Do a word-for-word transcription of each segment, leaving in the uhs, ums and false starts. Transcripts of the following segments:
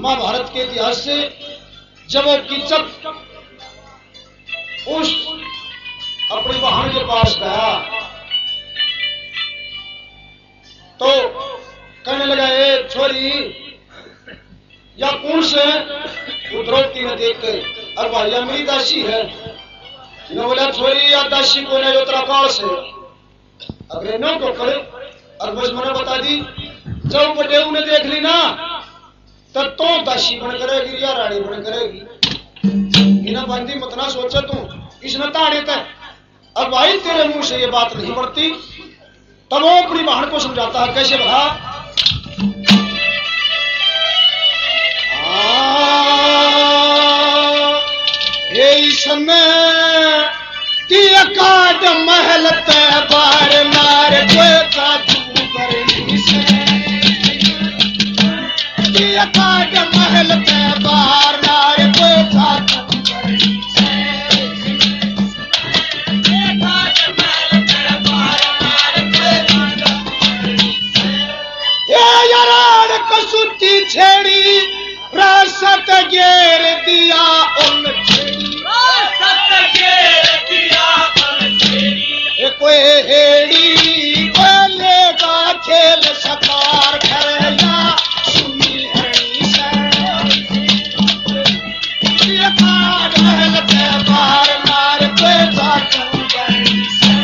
महाभारत के इतिहास से जब वो कीचक उस अपनी बहन के पास गया तो कहने लगा, ए छोरी या कौन से? वो द्रौपदी ने देख के, और भाई मेरी दासी है। ने बोला, छोरी या दासी को नहीं उतरा काल से अग्रे न को करे। और बस मैंने बता दी, जब बड़े उन्हें देख ली ना तब तो दासी बन करेगी या रानी बन करेगी। इन्हें बंदी मत ना सोचा तू, इसने ताड़े तय। अब भाई तेरे मुंह से ये बात नहीं बढ़ती। तब वो अपनी बहन को समझाता है, कैसे बता? ये समय की अकाड महल तय बार नार जादू करनी से, की अकाड महल तय बार नार जादू करनी से, ये यार कसुती छेड़ी रासत घेर दिया उन कोई हेड़ी लेगा खेल सकार करेगा सुनी हरणी से, महल के बार मार पे जादू करनी से,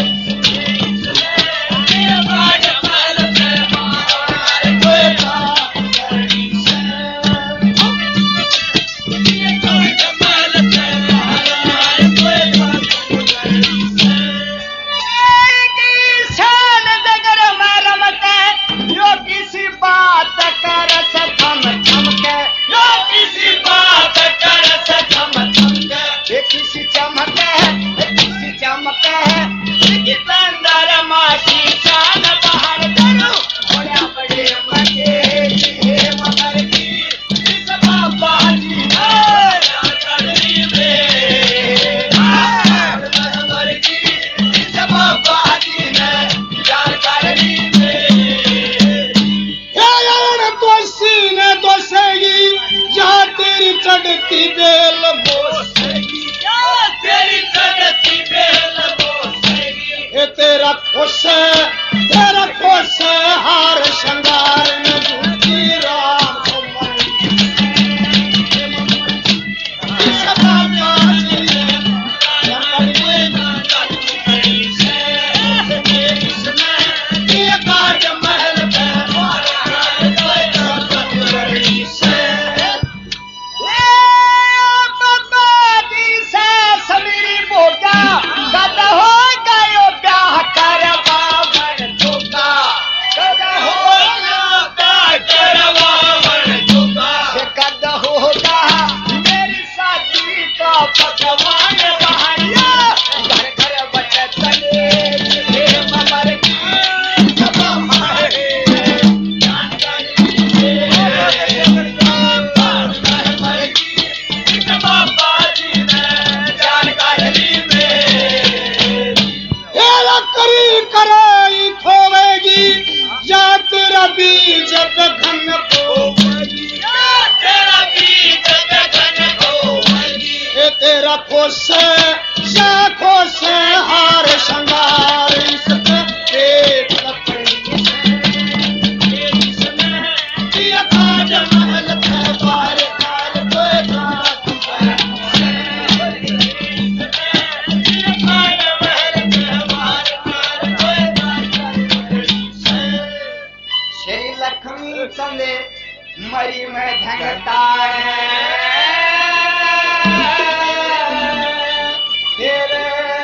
मरी में ढंगता है तेरे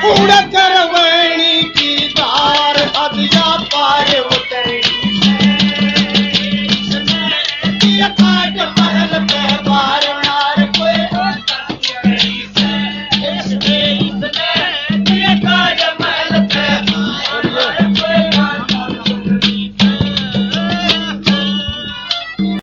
उड़ करवैणी की धार हदिया पार उतरी काट परल पे